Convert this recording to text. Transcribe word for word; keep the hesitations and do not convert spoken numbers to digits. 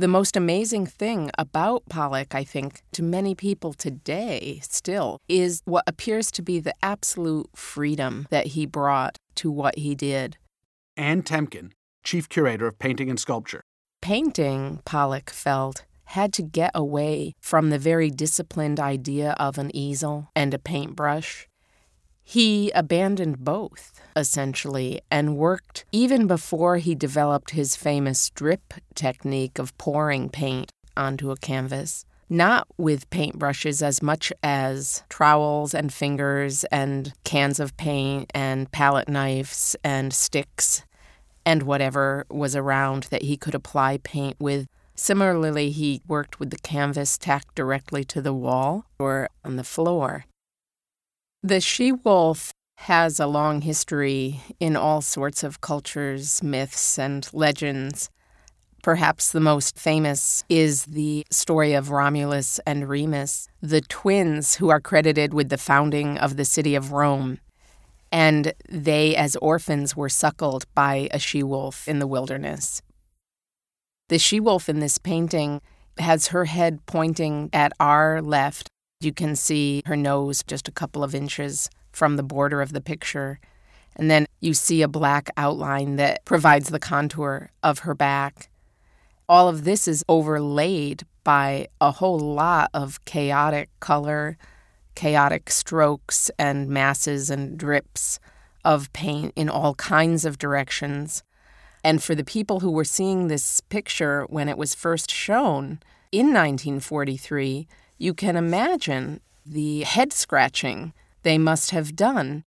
The most amazing thing about Pollock, I think, to many people today still, is what appears to be the absolute freedom that he brought to what he did. Ann Temkin, Chief Curator of Painting and Sculpture. Painting, Pollock felt, had to get away from the very disciplined idea of an easel and a paintbrush. He abandoned both, essentially, and worked even before he developed his famous drip technique of pouring paint onto a canvas, not with paintbrushes as much as trowels and fingers and cans of paint and palette knives and sticks and whatever was around that he could apply paint with. Similarly, he worked with the canvas tacked directly to the wall or on the floor. The she-wolf has a long history in all sorts of cultures, myths, and legends. Perhaps the most famous is the story of Romulus and Remus, the twins who are credited with the founding of the city of Rome. And they, as orphans, were suckled by a she-wolf in the wilderness. The she-wolf in this painting has her head pointing at our left. You can see her nose just a couple of inches from the border of the picture. And then you see a black outline that provides the contour of her back. All of this is overlaid by a whole lot of chaotic color, chaotic strokes and masses and drips of paint in all kinds of directions. And for the people who were seeing this picture when it was first shown in nineteen forty-three, you can imagine the head-scratching they must have done